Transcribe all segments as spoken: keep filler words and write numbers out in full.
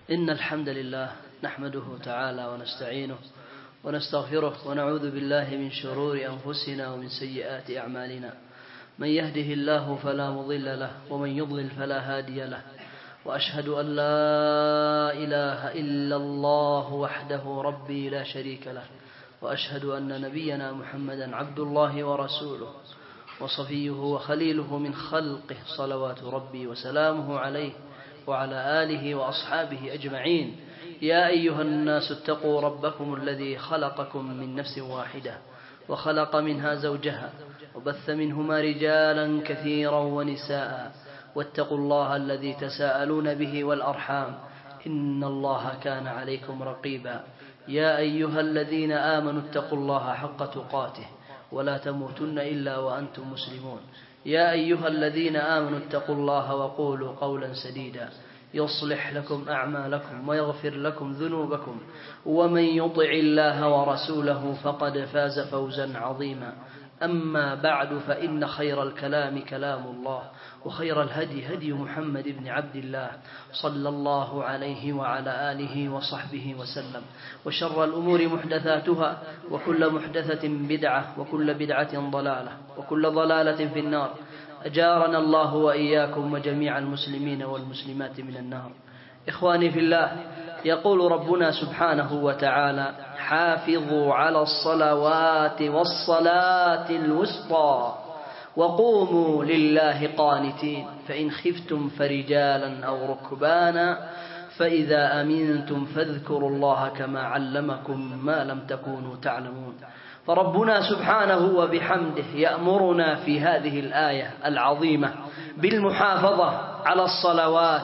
إن الحمد لله نحمده تعالى ونستعينه ونستغفره ونعوذ بالله من شرور أنفسنا ومن سيئات أعمالنا. من يهده الله فلا مضل له ومن يضلل فلا هادي له، وأشهد أن لا إله إلا الله وحده ربي لا شريك له، وأشهد أن نبينا محمدا عبد الله ورسوله وصفيه وخليله من خلقه، صلوات ربي وسلامه عليه وعلى آله وأصحابه أجمعين. يا أيها الناس اتقوا ربكم الذي خلقكم من نفس واحدة وخلق منها زوجها وبث منهما رجالا كثيرا ونساء، واتقوا الله الذي تساءلون به والأرحام، إن الله كان عليكم رقيبا. يا أيها الذين آمنوا اتقوا الله حق تقاته ولا تموتن إلا وأنتم مسلمون. يا أيها الذين آمنوا اتقوا الله وقولوا قولا سديدا يصلح لكم أعمالكم ويغفر لكم ذنوبكم، ومن يطع الله ورسوله فقد فاز فوزا عظيما. أما بعد، فإن خير الكلام كلام الله، وخير الهدي هدي محمد بن عبد الله صلى الله عليه وعلى آله وصحبه وسلم، وشر الأمور محدثاتها، وكل محدثة بدعة، وكل بدعة ضلالة، وكل ضلالة في النار. أجارنا الله وإياكم وجميع المسلمين والمسلمات من النار. إخواني في الله، يقول ربنا سبحانه وتعالى: حافظوا على الصلوات والصلاة الوسطى وقوموا لله قانتين، فإن خفتم فرجالا أو ركبانا فإذا أمنتم فاذكروا الله كما علمكم ما لم تكونوا تعلمون. فربنا سبحانه وبحمده يأمرنا في هذه الآية العظيمة بالمحافظة على الصلوات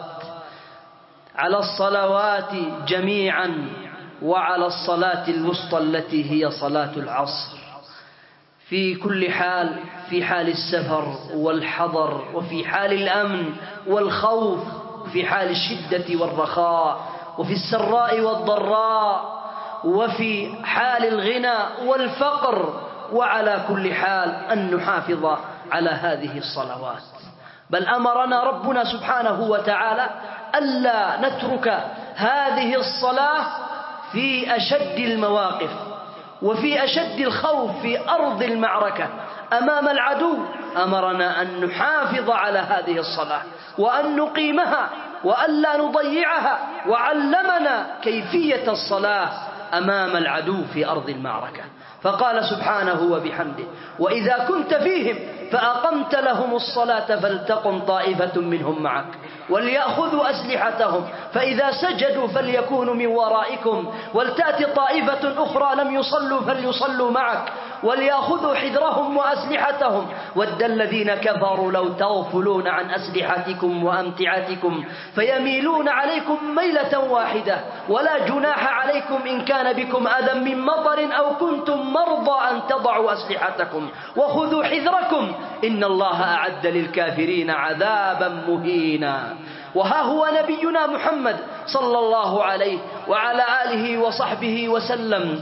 على الصلوات جميعا، وعلى الصلاة الوسطى التي هي صلاة العصر، في كل حال، في حال السفر والحضر، وفي حال الأمن والخوف، وفي حال الشدة والرخاء، وفي السراء والضراء، وفي حال الغنى والفقر، وعلى كل حال أن نحافظ على هذه الصلوات. بل أمرنا ربنا سبحانه وتعالى ألا نترك هذه الصلاة في أشد المواقف وفي أشد الخوف في أرض المعركة أمام العدو. أمرنا أن نحافظ على هذه الصلاة وأن نقيمها وألا نضيعها، وعلمنا كيفية الصلاة أمام العدو في أرض المعركة. فقال سبحانه وبحمده: وإذا كنت فيهم فأقمت لهم الصلاة فلتقم طائفة منهم معك وليأخذوا أسلحتهم فإذا سجدوا فليكونوا من ورائكم ولتأتي طائفة أخرى لم يصلوا فليصلوا معك وليأخذوا حذرهم وأسلحتهم ود الذين كفروا لو تغفلون عن أسلحتكم وأمتعتكم فيميلون عليكم ميلة واحدة ولا جناح عليكم إن كان بكم أذى من مطر أو كنتم مرضى أن تضعوا أسلحتكم وخذوا حذركم إن الله أعد للكافرين عذابا مهينا. وها هو نبينا محمد صلى الله عليه وعلى آله وصحبه وسلم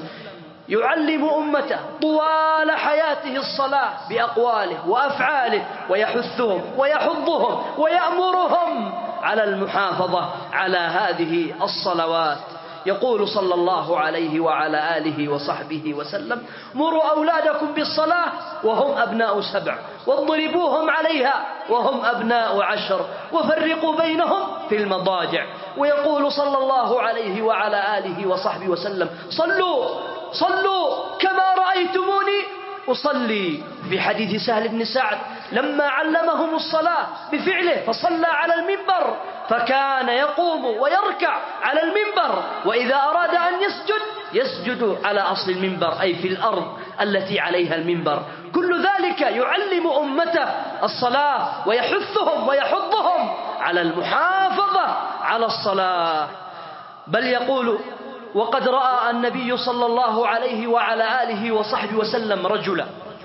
يعلم أمته طوال حياته الصلاة بأقواله وأفعاله، ويحثهم ويحضهم ويأمرهم على المحافظة على هذه الصلوات. يقول صلى الله عليه وعلى آله وصحبه وسلم: مروا أولادكم بالصلاة وهم أبناء سبع، واضربوهم عليها وهم أبناء عشر، وفرقوا بينهم في المضاجع. ويقول صلى الله عليه وعلى آله وصحبه وسلم: صلوا صلوا كما رأيتموني أصلي. في حديث سهل بن سعد لما علمهم الصلاة بفعله فصلى على المنبر، فكان يقوم ويركع على المنبر، وإذا أراد أن يسجد يسجد على أصل المنبر، أي في الأرض التي عليها المنبر. كل ذلك يعلم أمته الصلاة ويحثهم ويحضهم على المحافظة على الصلاة. بل يقول: وقد رأى النبي صلى الله عليه وعلى آله وصحبه وسلم رجلا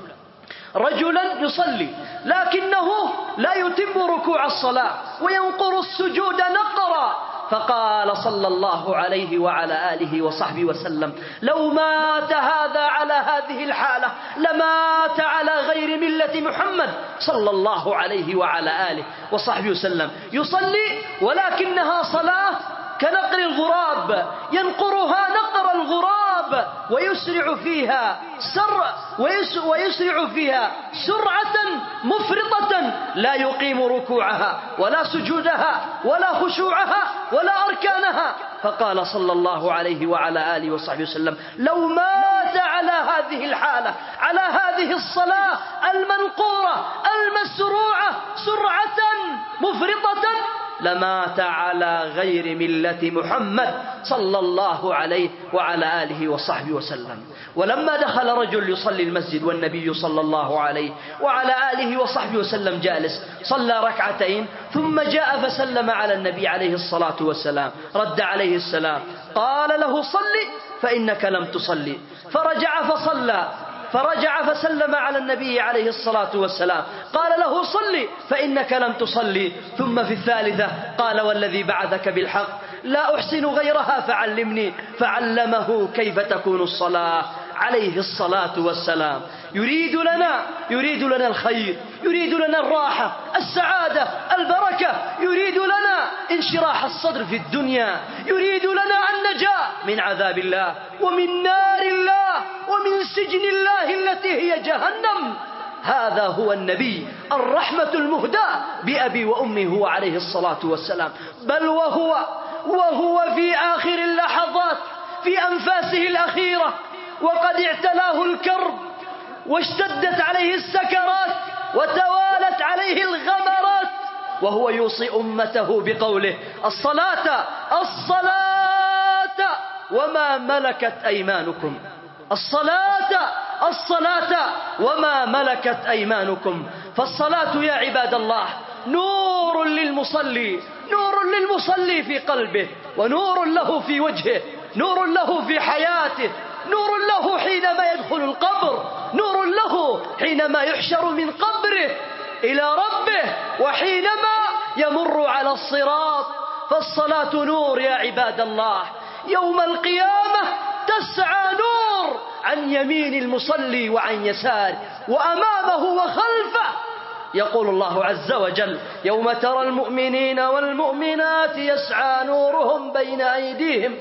رجلا يصلي لكنه لا يتم ركوع الصلاة وينقر السجود نقرا، فقال صلى الله عليه وعلى آله وصحبه وسلم: لو مات هذا على هذه الحالة لمات على غير ملة محمد صلى الله عليه وعلى آله وصحبه وسلم، يصلي ولكنها صلاة كنقر الغراب ينقرها نقر الغراب ويسرع فيها سر ويسرع فيها سرعة مفرطة لا يقيم ركوعها ولا سجودها ولا خشوعها ولا أركانها. فقال صلى الله عليه وعلى آله وصحبه وسلم: لو مات على هذه الحالة، على هذه الصلاة المنقورة المسروعة سرعة مفرطة، لمات على غير ملة محمد صلى الله عليه وعلى آله وصحبه وسلم. ولما دخل رجل يصلي المسجد والنبي صلى الله عليه وعلى آله وصحبه وسلم جالس، صلى ركعتين ثم جاء فسلم على النبي عليه الصلاة والسلام، رد عليه السلام، قال له: صلي فإنك لم تصلي. فرجع فصلى، فرجع فسلم على النبي عليه الصلاة والسلام، قال له: صلي فإنك لم تصلي. ثم في الثالثة قال: والذي بعثك بالحق لا أحسن غيرها فعلمني، فعلمه كيف تكون الصلاة عليه الصلاة والسلام. يريد لنا يريد لنا الخير، يريد لنا الراحة، السعادة، البركة، يريد لنا انشراح الصدر في الدنيا، يريد لنا النجاة من عذاب الله ومن نار الله ومن سجن الله التي هي جهنم. هذا هو النبي الرحمة المهداة بأبي وأمي هو عليه الصلاة والسلام. بل وهو وهو في آخر اللحظات في أنفاسه الأخيرة وقد اعتلاه الكرب واشتدت عليه السكرات وتوالت عليه الغمرات، وهو يوصي أمته بقوله: الصلاة الصلاة وما ملكت أيمانكم، الصلاة الصلاة وما ملكت أيمانكم. فالصلاة يا عباد الله نور للمصلي، نور للمصلي في قلبه، ونور له في وجهه، نور له في حياته، نور له حينما يدخل القبر، نور له حينما يحشر من قبره إلى ربه، وحينما يمر على الصراط. فالصلاة نور يا عباد الله، يوم القيامة تسعى نور عن يمين المصلي وعن يساره وأمامه وخلفه. يقول الله عز وجل: يوم ترى المؤمنين والمؤمنات يسعى نورهم بين أيديهم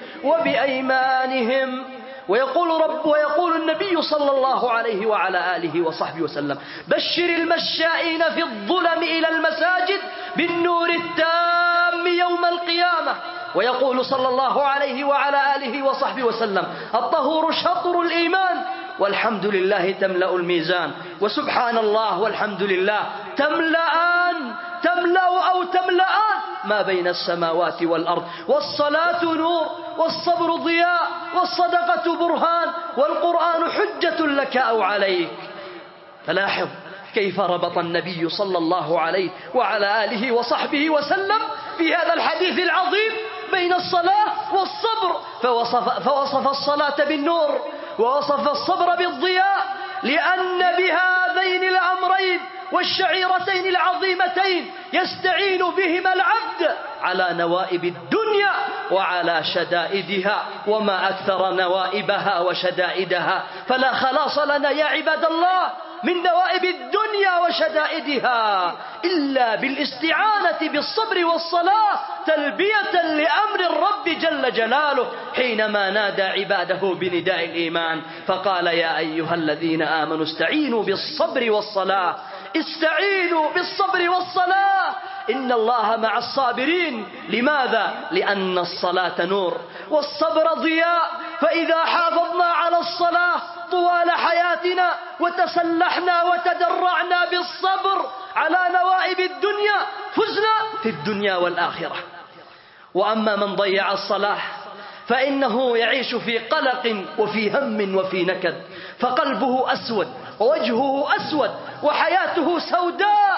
وبأيمانهم. ويقول رب ويقول النبي صلى الله عليه وعلى آله وصحبه وسلم: بشر المشائين في الظلم إلى المساجد بالنور التام يوم القيامة. ويقول صلى الله عليه وعلى آله وصحبه وسلم: الطهور شطر الإيمان، والحمد لله تملأ الميزان، وسبحان الله والحمد لله تملأان تملأ أو تملأان ما بين السماوات والأرض. والصلاة نور، والصبر ضياء، والصدقة برهان، والقرآن حجة لك أو عليك. فلاحظ كيف ربط النبي صلى الله عليه وعلى آله وصحبه وسلم في هذا الحديث العظيم بين الصلاة والصبر، فوصف, فوصف الصلاة بالنور ووصف الصبر بالضياء، لأن بهذين الأمرين والشعيرتين العظيمتين يستعين بهما العبد على نوائب الدنيا وعلى شدائدها، وما أكثر نوائبها وشدائدها. فلا خلاص لنا يا عباد الله من نوائب الدنيا وشدائدها إلا بالاستعانة بالصبر والصلاة تلبية لأمر الرب جل جلاله حينما نادى عباده بنداء الإيمان فقال: يا أيها الذين آمنوا استعينوا بالصبر والصلاة، استعينوا بالصبر والصلاة إن الله مع الصابرين. لماذا؟ لأن الصلاة نور والصبر ضياء. فإذا حافظنا على الصلاة طوال حياتنا وتسلحنا وتدرعنا بالصبر على نوائب الدنيا فزنا في الدنيا والآخرة. وأما من ضيع الصلاة فإنه يعيش في قلق وفي هم وفي نكد، فقلبه أسود ووجهه أسود وحياته سوداء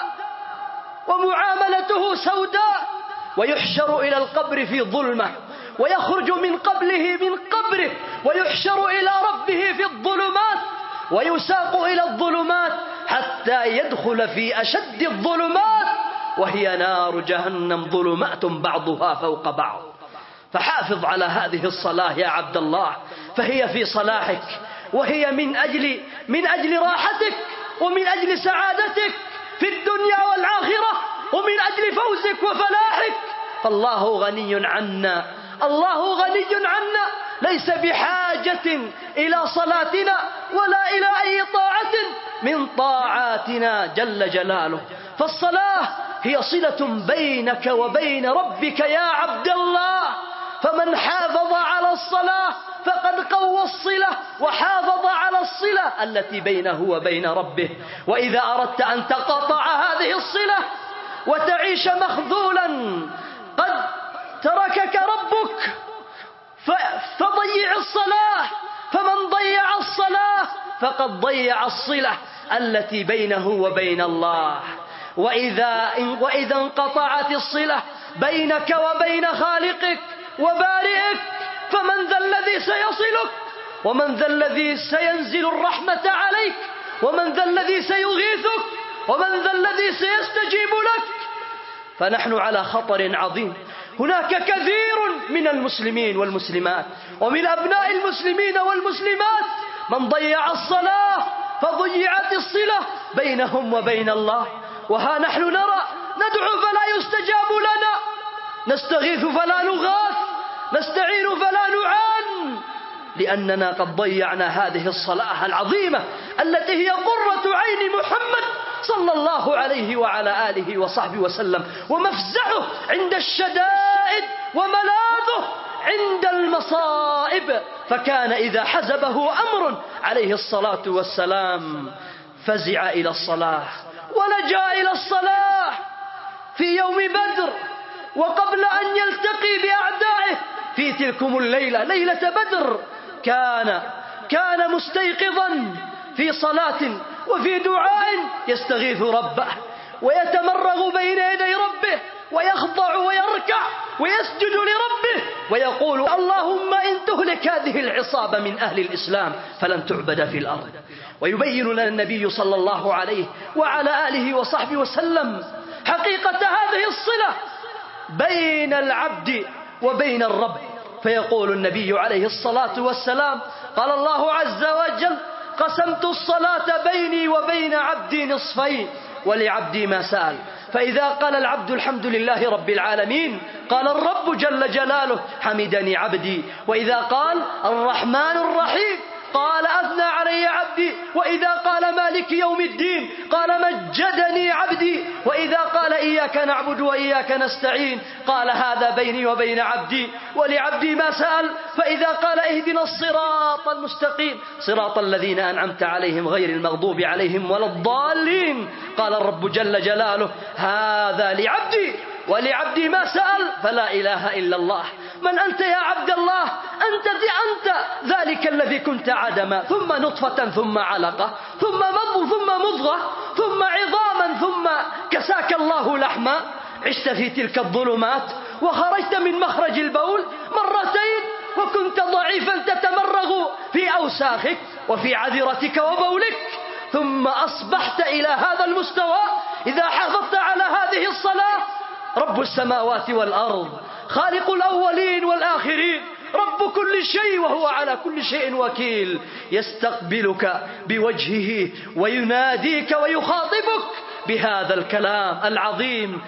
ومعاملته سوداء، ويحشر إلى القبر في ظلمة، ويخرج من قبله من قبره ويحشر إلى ربه في الظلمات، ويساق إلى الظلمات حتى يدخل في أشد الظلمات وهي نار جهنم ظلمات بعضها فوق بعض. فحافظ على هذه الصلاة يا عبد الله، فهي في صلاحك، وهي من أجل من أجل راحتك ومن أجل سعادتك في الدنيا والآخرة ومن أجل فوزك وفلاحك. فالله غني عنا الله غني عنا، ليس بحاجة إلى صلاتنا ولا إلى أي طاعة من طاعاتنا جل جلاله. فالصلاة هي صلة بينك وبين ربك يا عبد الله، فمن حافظ على الصلاة فقد قوى الصلة وحافظ على الصلة التي بينه وبين ربه. وإذا أردت أن تقطع هذه الصلة وتعيش مخذولا قد تركك ربك فضيع الصلاة، فمن ضيع الصلاة فقد ضيع الصلة التي بينه وبين الله. وإذا, وإذا انقطعت الصلة بينك وبين خالقك وبارئك فمن ذا الذي سيصلك؟ ومن ذا الذي سينزل الرحمة عليك؟ ومن ذا الذي سيغيثك؟ ومن ذا الذي سيستجيب لك؟ فنحن على خطر عظيم. هناك كثير من المسلمين والمسلمات ومن أبناء المسلمين والمسلمات من ضيع الصلاة فضيعت الصلة بينهم وبين الله. وها نحن نرى ندعو فلا يستجاب لنا، نستغيث فلا نغاث، نستعين فلا نعان، لأننا قد ضيعنا هذه الصلاة العظيمة التي هي قرة عين محمد صلى الله عليه وعلى آله وصحبه وسلم، ومفزعه عند الشدائد وملاذه عند المصائب. فكان إذا حزبه أمر عليه الصلاة والسلام فزع إلى الصلاة ولجأ إلى الصلاة. في يوم بدر وقبل أن يلتقي بأعدائه في تلكم الليلة، ليلة بدر، كان كان مستيقظا في صلاة وفي دعاء يستغيث ربه ويتمرغ بين يدي ربه ويخضع ويركع ويسجد لربه ويقول اللهم إن تهلك هذه العصابة من أهل الإسلام فلن تعبد في الأرض. ويبين لنا النبي صلى الله عليه وعلى آله وصحبه وسلم حقيقة هذه الصلة بين العبد وبين الرب. فيقول النبي عليه الصلاة والسلام قال الله عز وجل قسمت الصلاة بيني وبين عبدي نصفين ولعبدي ما سأل. فإذا قال العبد الحمد لله رب العالمين قال الرب جل جلاله حمدني عبدي. وإذا قال الرحمن الرحيم قال أثنى علي عبدي. وإذا قال مالك يوم الدين قال مجدني عبدي. وإذا قال إياك نعبد وإياك نستعين قال هذا بيني وبين عبدي ولعبدي ما سأل. فإذا قال اهدنا الصراط المستقيم صراط الذين أنعمت عليهم غير المغضوب عليهم ولا الضالين قال الرب جل جلاله هذا لعبدي ولعبدي ما سأل. فلا إله إلا الله. من أنت يا عبد الله؟ أنت أنت ذلك الذي كنت عدما ثم نطفة ثم علقة ثم مضغ ثم مضغة ثم عظاما ثم كساك الله لحما. عشت في تلك الظلمات وخرجت من مخرج البول مرتين وكنت ضعيفا تتمرغ في أوساخك وفي عذرتك وبولك، ثم أصبحت إلى هذا المستوى إذا حافظت على هذه الصلاة. رب السماوات والأرض خالق الأولين والآخرين رب كل شيء وهو على كل شيء وكيل يستقبلك بوجهه ويناديك ويخاطبك بهذا الكلام العظيم.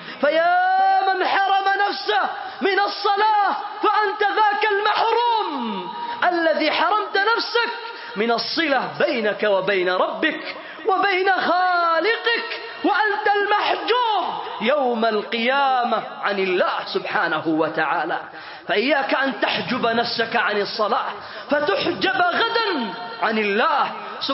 فيا من حرم نفسه من الصلاة فأنت ذاك المحروم الذي حرمت نفسك من الصلة بينك وبين ربك وبين خالقك، وأنت المحجوب يوم القيامة عن الله سبحانه وتعالى. فإياك أن تحجب نفسك عن الصلاة فتحجب غدا عن الله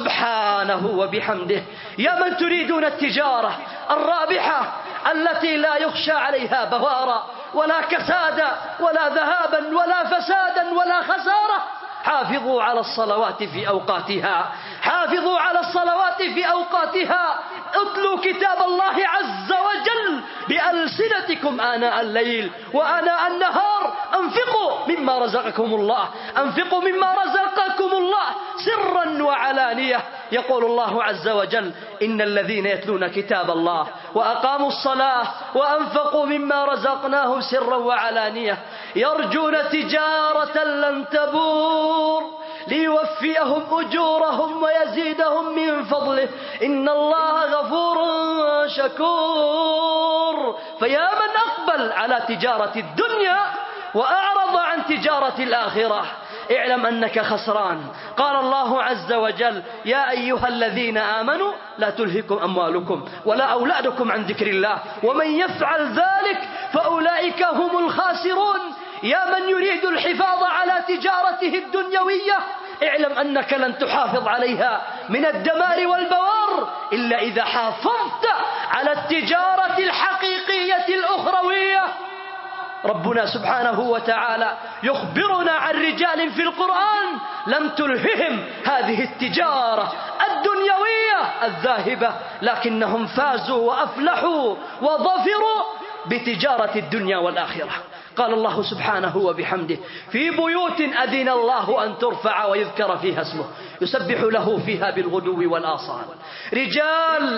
سبحانه وبحمده. يا من تريدون التجارة الرابحة التي لا يخشى عليها بوارا ولا كسادا ولا ذهابا ولا فسادا ولا خسارة، حافظوا على الصلوات في أوقاتها، حافظوا على الصلوات في أوقاتها. اتلوا كتاب الله عز وجل بألسنتكم آناء الليل وآناء النهار. أنفقوا مما رزقكم الله، أنفقوا مما رزقكم الله سرا وعلانية. يقول الله عز وجل إن الذين يتلون كتاب الله وأقاموا الصلاة وأنفقوا مما رزقناهم سرا وعلانية يرجون تجارة لن تبور ليوفيهم أجورهم ويزيدهم من فضله إن الله غفور شكور. فيا من أقبل على تجارة الدنيا وأعرض عن تجارة الآخرة اعلم أنك خسران. قال الله عز وجل: يا أيها الذين آمنوا لا تلهكم أموالكم ولا أولادكم عن ذكر الله ومن يفعل ذلك فأولئك هم الخاسرون. يا من يريد الحفاظ على تجارته الدنيوية اعلم أنك لن تحافظ عليها من الدمار والبوار إلا إذا حافظت على التجارة الحقيقية الأخروية. ربنا سبحانه وتعالى يخبرنا عن رجال في القرآن لم تلههم هذه التجارة الدنيوية الذاهبة، لكنهم فازوا وأفلحوا وظفروا بتجارة الدنيا والآخرة. قال الله سبحانه وبحمده: في بيوت أذن الله أن ترفع ويذكر فيها اسمه يسبح له فيها بالغدو والآصال رجال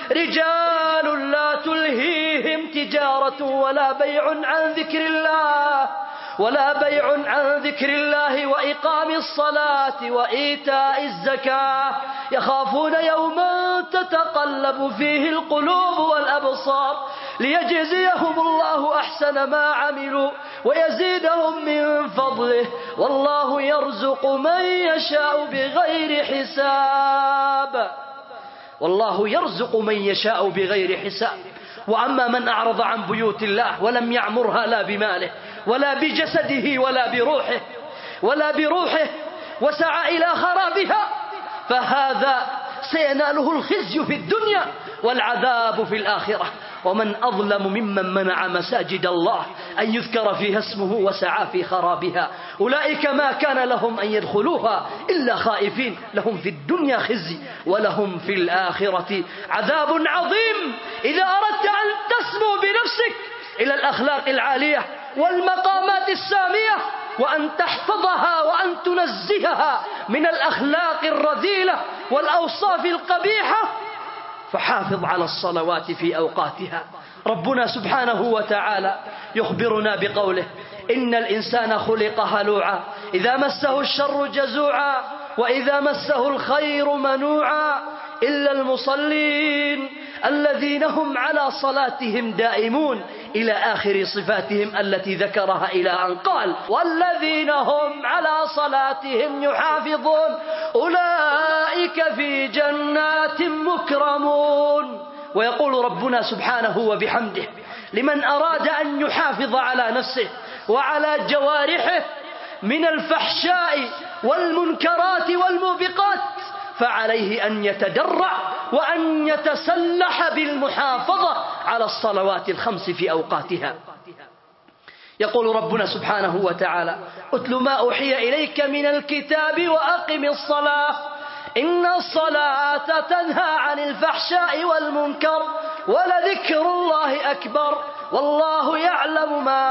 رجال لا تلهيهم تجارة ولا بيع عن ذكر الله ولا بيع عن ذكر الله وإقام الصلاة وإيتاء الزكاة يخافون يوما تتقلب فيه القلوب والأبصار ليجزيهم الله أحسن ما عملوا ويزيدهم من فضله والله يرزق من يشاء بغير حساب. والله يرزق من يشاء بغير حساب. وأما من أعرض عن بيوت الله ولم يعمرها لا بماله ولا بجسده ولا بروحه ولا بروحه وسعى إلى خرابها فهذا سيناله الخزي في الدنيا والعذاب في الآخرة. ومن أظلم ممن منع مساجد الله أن يذكر فيها اسمه وسعى في خرابها أولئك ما كان لهم أن يدخلوها إلا خائفين لهم في الدنيا خزي ولهم في الآخرة عذاب عظيم. إذا أردت أن تسمو بنفسك إلى الأخلاق العالية والمقامات السامية وأن تحفظها وأن تنزهها من الأخلاق الرذيلة والأوصاف القبيحة فحافظ على الصلوات في أوقاتها. ربنا سبحانه وتعالى يخبرنا بقوله: إن الإنسان خلق هلوعا إذا مسه الشر جزوعا وإذا مسه الخير منوعا إلا المصلين الذين هم على صلاتهم دائمون إلى آخر صفاتهم التي ذكرها إلى أن قال: والذين هم على صلاتهم يحافظون أولئك في جنات مكرمون. ويقول ربنا سبحانه وبحمده لمن أراد أن يحافظ على نفسه وعلى جوارحه من الفحشاء والمنكرات والموبقات فعليه أن يتدرع وأن يتسلح بالمحافظة على الصلوات الخمس في أوقاتها. يقول ربنا سبحانه وتعالى: أتل ما أوحي إليك من الكتاب وأقم الصلاة إن الصلاة تنهى عن الفحشاء والمنكر ولذكر الله أكبر والله يعلم ما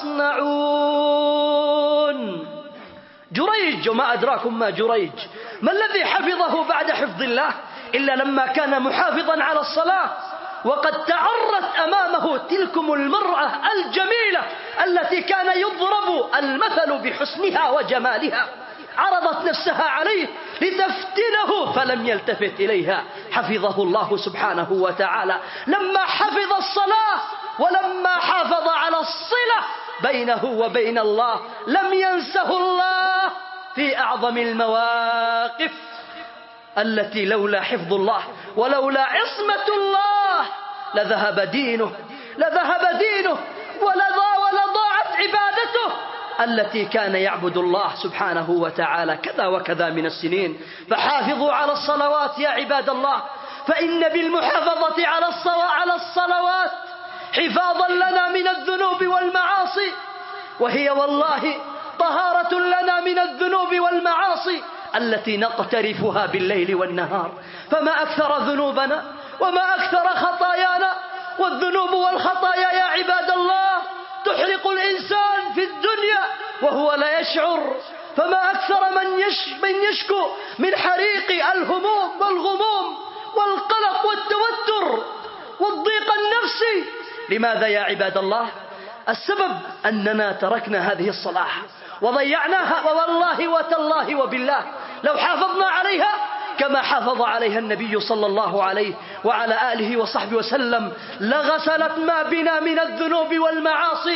تصنعون. جريج وما أدراكم ما جريج، ما الذي حفظه بعد حفظ الله إلا لما كان محافظا على الصلاة وقد تعرت أمامه تلكم المرأة الجميلة التي كان يضرب المثل بحسنها وجمالها، عرضت نفسها عليه لتفتنه فلم يلتفت إليها، حفظه الله سبحانه وتعالى لما حفظ الصلاة ولما حافظ على الصلة بينه وبين الله لم ينسه الله في أعظم المواقف التي لولا حفظ الله ولولا عصمة الله لذهب دينه لذهب دينه ولضاعت عبادته التي كان يعبد الله سبحانه وتعالى كذا وكذا من السنين. فحافظوا على الصلوات يا عباد الله، فإن بالمحافظة على على الصلوات حفاظا لنا من الذنوب والمعاصي، وهي والله طهارة لنا من الذنوب والمعاصي التي نقترفها بالليل والنهار. فما أكثر ذنوبنا وما أكثر خطايانا، والذنوب والخطايا يا عباد الله تحرق الإنسان في الدنيا وهو لا يشعر. فما أكثر من, يش من يشكو من حريق الهموم والغموم والقلق والتوتر والضيق النفسي. لماذا يا عباد الله؟ السبب أننا تركنا هذه الصلاة وضيعناها، والله وتالله وبالله لو حافظنا عليها كما حافظ عليها النبي صلى الله عليه وعلى آله وصحبه وسلم لغسلت ما بنا من الذنوب والمعاصي.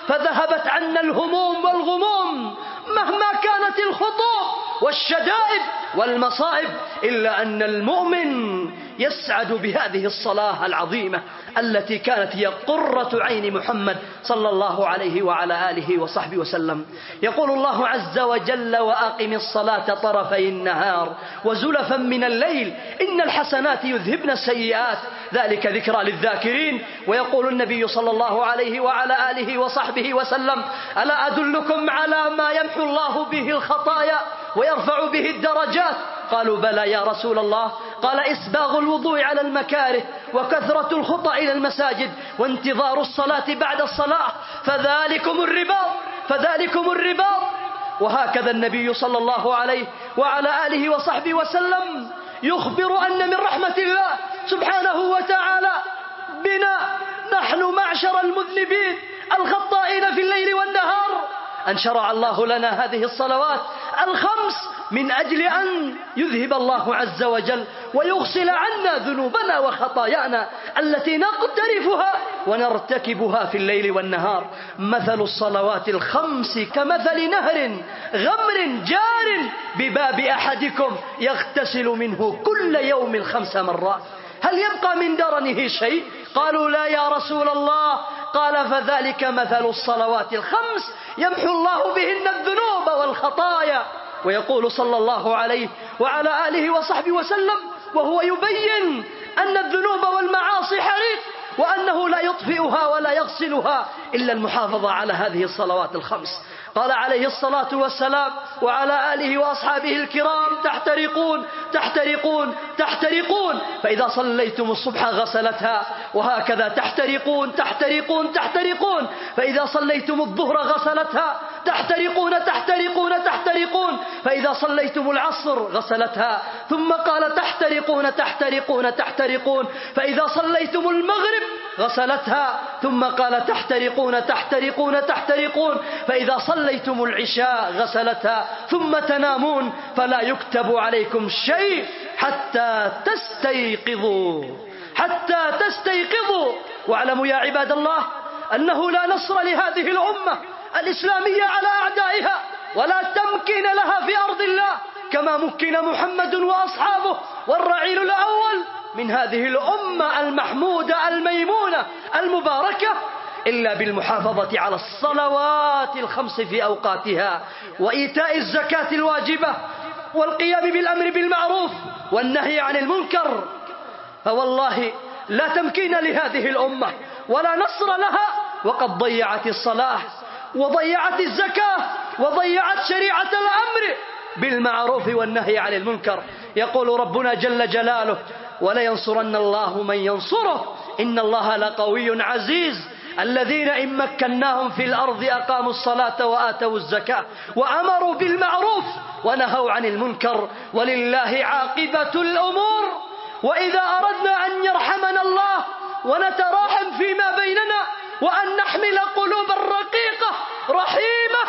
فذهبت عنا الهموم والغموم مهما كانت الخطوب والشدائد والمصائب، إلا أن المؤمن يسعد بهذه الصلاة العظيمة التي كانت هي قرة عين محمد صلى الله عليه وعلى آله وصحبه وسلم. يقول الله عز وجل: وأقم الصلاة طرفي النهار وزلفا من الليل إن الحسنات يذهبن السيئات ذلك ذكرى للذاكرين. ويقول النبي صلى الله عليه وعلى آله وصحبه وسلم: ألا أدلكم على ما يمحو الله به الخطايا ويرفع به الدرجات؟ قالوا: بلى يا رسول الله. قال: إسباغ الوضوء على المكاره وكثرة الخطى إلى المساجد وانتظار الصلاة بعد الصلاة فذلكم الرباط فذلكم الرباط. وهكذا النبي صلى الله عليه وعلى آله وصحبه وسلم يخبر أن من رحمة الله سبحانه وتعالى بنا نحن معشر المذنبين الخطائين في الليل والنهار أن شرع الله لنا هذه الصلوات الخمس من أجل أن يذهب الله عز وجل ويغسل عنا ذنوبنا وخطايانا التي نقترفها ونرتكبها في الليل والنهار. مثل الصلوات الخمس كمثل نهر غمر جار بباب أحدكم يغتسل منه كل يوم خمس مرات هل يبقى من درنه شيء؟ قالوا: لا يا رسول الله. قال: فذلك مثل الصلوات الخمس يمحو الله بهن الذنوب والخطايا. ويقول صلى الله عليه وعلى آله وصحبه وسلم وهو يبين أن الذنوب والمعاصي حريق وأنه لا يطفئها ولا يغسلها إلا المحافظة على هذه الصلوات الخمس. قال عليه الصلاة والسلام وعلى آله وأصحابه الكرام: تحترقون تحترقون تحترقون فإذا صليتم الصبح غسلتها، وهكذا تحترقون تحترقون تحترقون فإذا صليتم الظهر غسلتها، تحترقون تحترقون تحترقون فإذا صليتم العصر غسلتها. ثم قال: تحترقون تحترقون تحترقون فإذا صليتم المغرب غسلتها. ثم قال: تحترقون تحترقون تحترقون فإذا صليتم العشاء غسلتها. ثم تنامون فلا يكتب عليكم شيء حتى تستيقظوا حتى تستيقظوا. واعلموا يا عباد الله أنه لا نصر لهذه الأمة الإسلامية على أعدائها ولا تمكين لها في أرض الله كما مكن محمد وأصحابه والرعيل الأول من هذه الأمة المحمودة الميمونة المباركة إلا بالمحافظة على الصلوات الخمس في أوقاتها وإيتاء الزكاة الواجبة والقيام بالأمر بالمعروف والنهي عن المنكر. فوالله لا تمكين لهذه الأمة ولا نصر لها وقد ضيعت الصلاة وضيعت الزكاة وضيعت شريعة الأمر بالمعروف والنهي عن المنكر. يقول ربنا جل جلاله: ولينصرن الله من ينصره إن الله لقوي عزيز الذين إن مكناهم في الأرض أقاموا الصلاة وآتوا الزكاة وأمروا بالمعروف ونهوا عن المنكر ولله عاقبة الأمور. وإذا أردنا أن يرحمنا الله ونتراحم فيما بيننا وأن نحمل قلوبا رقيقة رحيمة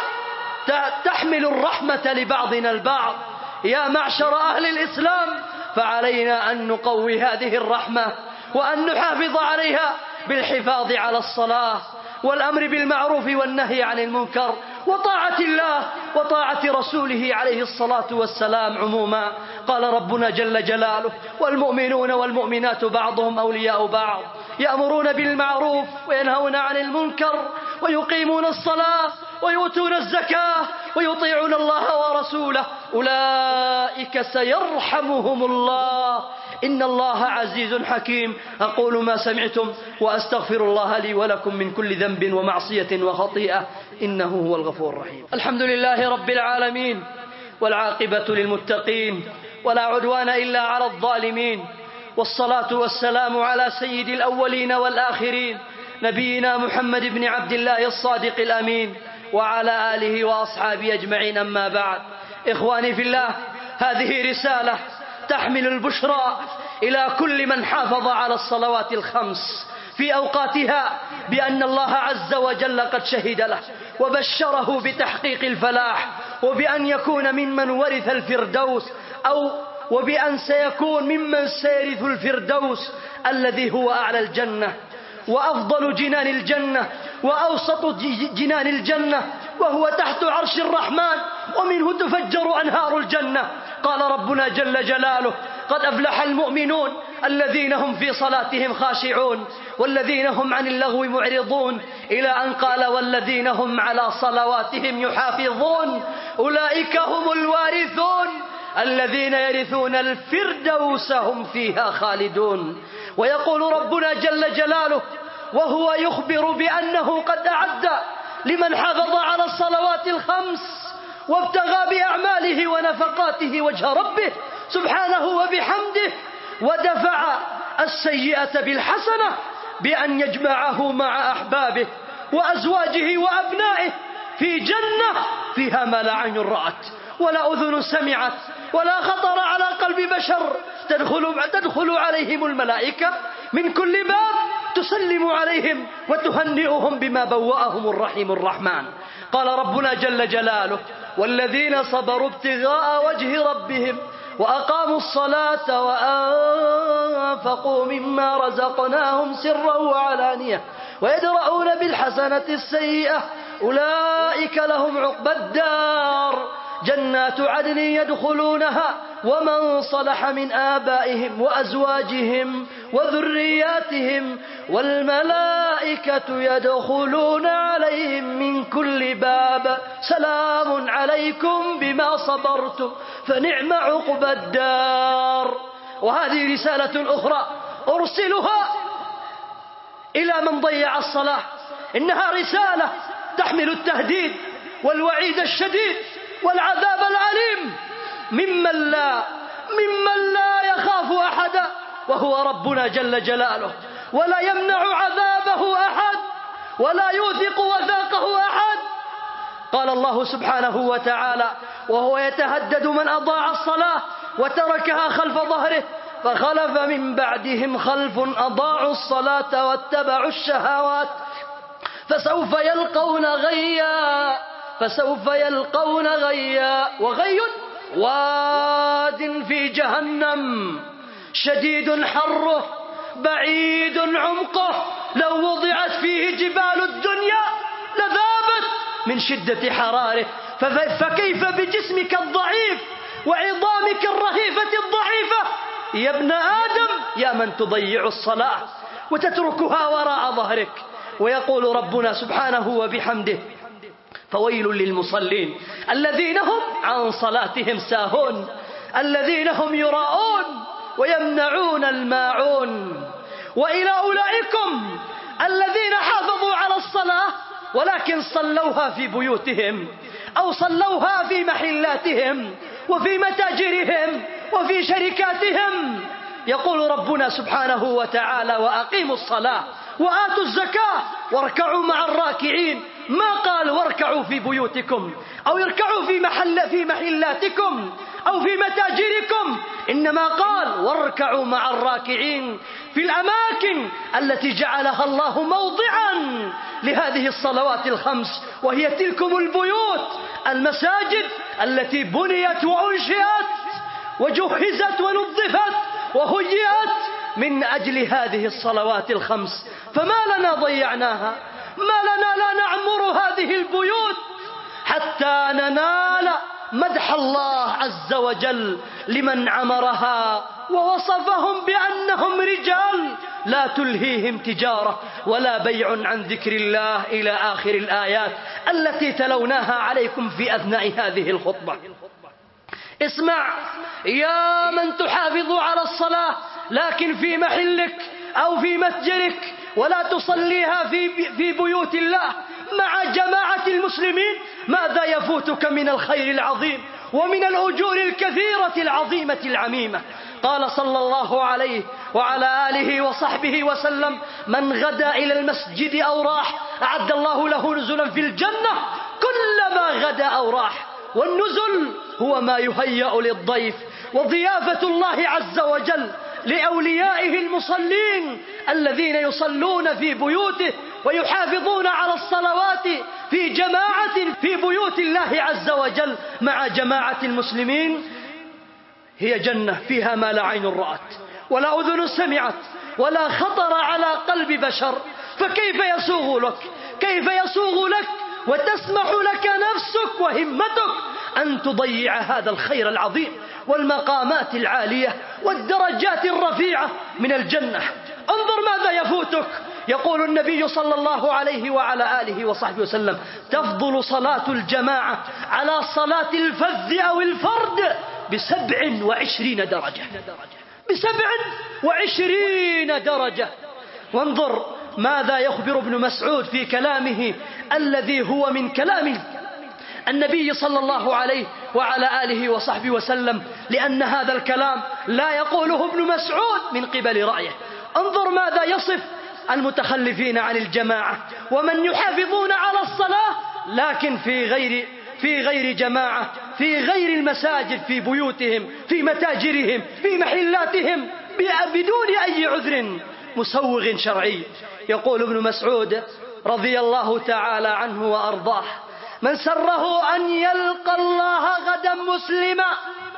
تحمل الرحمة لبعضنا البعض يا معشر أهل الإسلام، فعلينا أن نقوي هذه الرحمة وأن نحافظ عليها بالحفاظ على الصلاة والأمر بالمعروف والنهي عن المنكر وطاعة الله وطاعة رسوله عليه الصلاة والسلام عموما. قال ربنا جل جلاله: والمؤمنون والمؤمنات بعضهم أولياء بعض يأمرون بالمعروف وينهون عن المنكر ويقيمون الصلاة ويؤتون الزكاة ويطيعون الله ورسوله أولئك سيرحمهم الله إن الله عزيز حكيم. أقول ما سمعتم وأستغفر الله لي ولكم من كل ذنب ومعصية وخطيئة إنه هو الغفور الرحيم. الحمد لله رب العالمين والعاقبة للمتقين ولا عدوان إلا على الظالمين، والصلاة والسلام على سيد الأولين والآخرين نبينا محمد بن عبد الله الصادق الأمين وعلى آله وأصحابه أجمعين. أما بعد، إخواني في الله، هذه رسالة تحمل البشرى إلى كل من حافظ على الصلوات الخمس في أوقاتها بأن الله عز وجل قد شهد له وبشره بتحقيق الفلاح وبأن يكون ممن ورث الفردوس أو وبأن سيكون ممن سيرث الفردوس الذي هو أعلى الجنة وأفضل جنان الجنة وأوسط جنان الجنة، وهو تحت عرش الرحمن، ومنه تفجر أنهار الجنة. قال ربنا جل جلاله: قد أفلح المؤمنون الذين هم في صلاتهم خاشعون والذين هم عن اللغو معرضون، إلى أن قال: والذين هم على صلواتهم يحافظون أولئك هم الوارثون الذين يرثون الفردوس هم فيها خالدون. ويقول ربنا جل جلاله وهو يخبر بأنه قد أعد لمن حافظ على الصلوات الخمس وابتغى بأعماله ونفقاته وجه ربه سبحانه وبحمده، ودفع السيئة بالحسنة بأن يجمعه مع أحبابه وأزواجه وأبنائه في جنة فيها ما لا عين رأت ولا أذن سمعت ولا خطر على قلب بشر، تدخل, تدخل عليهم الملائكة من كل باب تسلم عليهم وتهنئهم بما بوأهم الرحيم الرحمن. قال ربنا جل جلاله: والذين صبروا ابتغاء وجه ربهم وأقاموا الصلاة وأنفقوا مما رزقناهم سرا وعلانية ويدرؤون بالحسنة السيئة أولئك لهم عقبى الدار جنات عدن يدخلونها ومن صلح من آبائهم وأزواجهم وذرياتهم والملائكة يدخلون عليهم من كل باب سلام عليكم بما صبرتم فنعم عقبى الدار. وهذه رسالة أخرى أرسلها إلى من ضيع الصلاة، إنها رسالة تحمل التهديد والوعيد الشديد والعذاب الأليم ممن لا ممن لا يخاف أحدا وهو ربنا جل جلاله، ولا يمنع عذابه أحد ولا يوثق وثاقه أحد. قال الله سبحانه وتعالى وهو يتهدد من أضاع الصلاة وتركها خلف ظهره: فخلف من بعدهم خلف أضاعوا الصلاة واتبعوا الشهوات فسوف يلقون غيا فسوف يلقون غيا وغي واد في جهنم شديد حره بعيد عمقه لو وضعت فيه جبال الدنيا لذابت من شدة حراره، فكيف بجسمك الضعيف وعظامك الرهيفة الضعيفة يا ابن آدم يا من تضيع الصلاة وتتركها وراء ظهرك. ويقول ربنا سبحانه وبحمده: فويل للمصلين الذين هم عن صلاتهم ساهون الذين هم يراءون ويمنعون الماعون. وإلى أولئكم الذين حافظوا على الصلاة ولكن صلوها في بيوتهم أو صلوها في محلاتهم وفي متاجرهم وفي شركاتهم. يقول ربنا سبحانه وتعالى: وأقيموا الصلاة وآتوا الزكاة واركعوا مع الراكعين. ما قال واركعوا في بيوتكم أو اركعوا في محل في محلاتكم أو في متاجركم، إنما قال واركعوا مع الراكعين في الأماكن التي جعلها الله موضعا لهذه الصلوات الخمس، وهي تلكم البيوت المساجد التي بنيت وأنشئت وجهزت ونظفت وهيئت من أجل هذه الصلوات الخمس. فما لنا ضيعناها؟ ما لنا لا نعمر هذه البيوت حتى ننال مدح الله عز وجل لمن عمرها ووصفهم بأنهم رجال لا تلهيهم تجارة ولا بيع عن ذكر الله إلى آخر الآيات التي تلوناها عليكم في أثناء هذه الخطبة. اسمع يا من تحافظ على الصلاة لكن في محلك أو في متجرك ولا تصليها في في بيوت الله مع جماعة المسلمين، ماذا يفوتك من الخير العظيم ومن الأجور الكثيرة العظيمة العميمة. قال صلى الله عليه وعلى آله وصحبه وسلم: من غدا إلى المسجد أو راح أعد الله له نزلا في الجنة كلما غدا أو راح. والنزل هو ما يهيأ للضيف، وضيافة الله عز وجل لأوليائه المصلين الذين يصلون في بيوته ويحافظون على الصلوات في جماعة في بيوت الله عز وجل مع جماعة المسلمين، هي جنة فيها ما لا عين رأت ولا أذن سمعت ولا خطر على قلب بشر. فكيف يسوغ لك وكيف يسوغ لك وتسمح لك نفسك وهمتك أن تضيع هذا الخير العظيم والمقامات العالية والدرجات الرفيعة من الجنة. انظر ماذا يفوتك. يقول النبي صلى الله عليه وعلى آله وصحبه وسلم: تفضل صلاة الجماعة على صلاة الفذ أو الفرد بسبع وعشرين درجة، بسبع وعشرين درجة. وانظر ماذا يخبر ابن مسعود في كلامه الذي هو من كلام النبي صلى الله عليه وعلى آله وصحبه وسلم، لأن هذا الكلام لا يقوله ابن مسعود من قبل رأيه. انظر ماذا يصف المتخلفين عن الجماعة ومن يحافظون على الصلاة لكن في غير في غير جماعة، في غير المساجد، في بيوتهم، في متاجرهم، في محلاتهم، بدون أي عذر مسوغ شرعي. يقول ابن مسعود رضي الله تعالى عنه وأرضاه: من سره أن يلقى الله غدا مسلما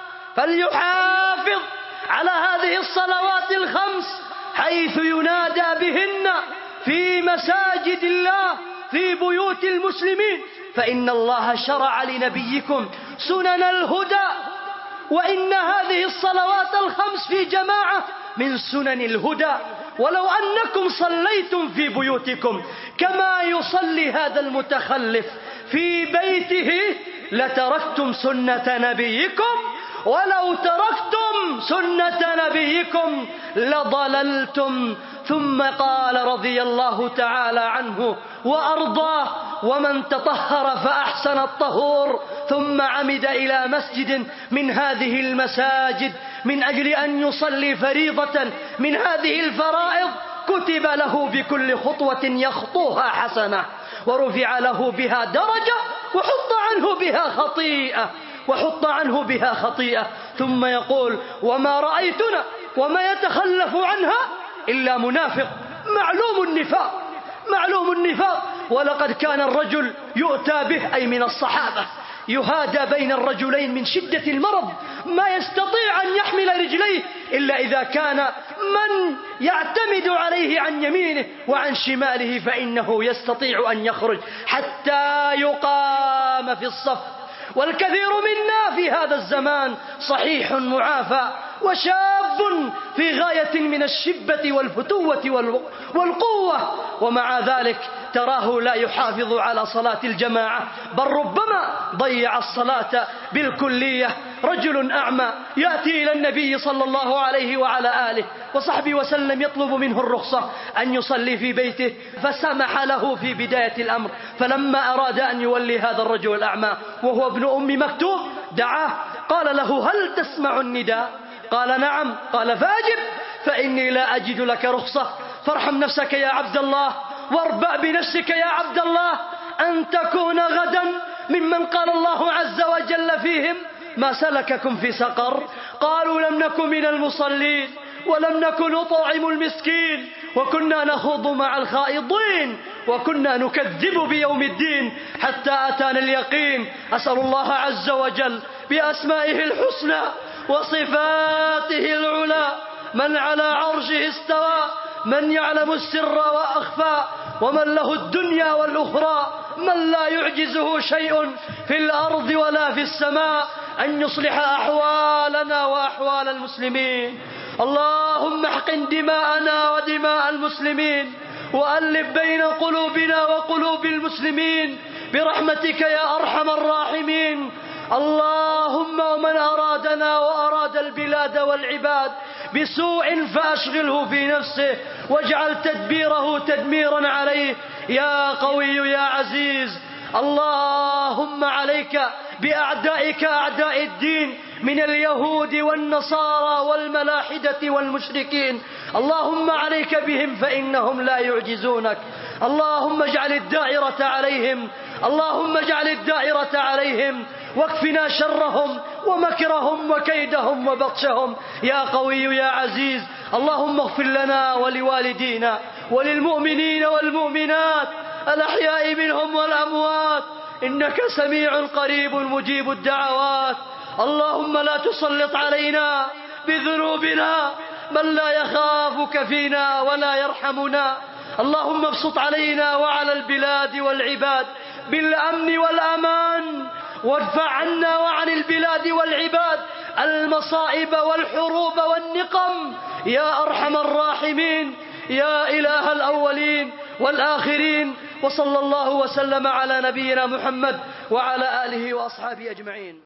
فليحافظ على هذه الصلوات الخمس حيث ينادى بهن في مساجد الله في بيوت المسلمين، فإن الله شرع لنبيكم سنن الهدى، وإن هذه الصلوات الخمس في جماعة من سنن الهدى. ولو أنكم صليتم في بيوتكم كما يصلي هذا المتخلف في بيته لتركتم سنة نبيكم، ولو تركتم سنة نبيكم لضللتم. ثم قال رضي الله تعالى عنه وأرضاه: ومن تطهر فأحسن الطهور ثم عمد إلى مسجد من هذه المساجد من أجل أن يصلي فريضة من هذه الفرائض كتب له بكل خطوة يخطوها حسنة، ورفع له بها درجة، وحط عنه بها خطيئة وحط عنه بها خطيئة. ثم يقول: وما رأيتنا وما يتخلف عنها إلا منافق معلوم النفاق، معلوم النفاق. ولقد كان الرجل يؤتى به، أي من الصحابة، يهادى بين الرجلين من شدة المرض، ما يستطيع أن يحمل رجليه إلا إذا كان من يعتمد عليه عن يمينه وعن شماله، فإنه يستطيع أن يخرج حتى يقام في الصف. والكثير منا في هذا الزمان صحيح معافى وشاب في غاية من الشبة والفتوة والقوة، ومع ذلك تراه لا يحافظ على صلاة الجماعة، بل ربما ضيع الصلاة بالكلية. رجل أعمى يأتي إلى النبي صلى الله عليه وعلى آله وصحبه وسلم يطلب منه الرخصة أن يصلي في بيته، فسمح له في بداية الأمر. فلما أراد أن يولي هذا الرجل الأعمى وهو ابن أم مكتوم دعاه، قال له: هل تسمع النداء؟ قال: نعم. قال: فأجب، فإني لا أجد لك رخصة، فارحم نفسك يا عبد الله، واربأ بنفسك يا عبد الله أن تكون غدا ممن قال الله عز وجل فيهم: ما سلككم في سقر؟ قالوا: لم نكن من المصلين ولم نكن نطعم المسكين وكنا نخوض مع الخائضين وكنا نكذب بيوم الدين حتى أتانا اليقين. أسأل الله عز وجل بأسمائه الحسنى وصفاته العلى، من على عرشه استوى، من يعلم السر وأخفى، ومن له الدنيا والأخرى، من لا يعجزه شيء في الأرض ولا في السماء، أن يصلح أحوالنا وأحوال المسلمين. اللهم احقن دماءنا ودماء المسلمين، وألف بين قلوبنا وقلوب المسلمين برحمتك يا أرحم الراحمين. اللهم ومن أرادنا وأراد البلاد والعباد بسوء فأشغله في نفسه واجعل تدبيره تدميرا عليه يا قوي يا عزيز. اللهم عليك بأعدائك أعداء الدين من اليهود والنصارى والملاحدة والمشركين، اللهم عليك بهم فإنهم لا يعجزونك. اللهم اجعل الدائرة عليهم، اللهم اجعل الدائرة عليهم واكفنا شرهم ومكرهم وكيدهم وبطشهم يا قوي يا عزيز. اللهم اغفر لنا ولوالدينا وللمؤمنين والمؤمنات الأحياء منهم والأموات، إنك سميع قريب مجيب الدعوات. اللهم لا تسلط علينا بذنوبنا من لا يخافك فينا ولا يرحمنا. اللهم ابسط علينا وعلى البلاد والعباد بالأمن والأمان، وادفع عنا وعن البلاد والعباد المصائب والحروب والنقم يا أرحم الراحمين يا إله الأولين والآخرين. وصلى الله وسلم على نبينا محمد وعلى آله وأصحابه أجمعين.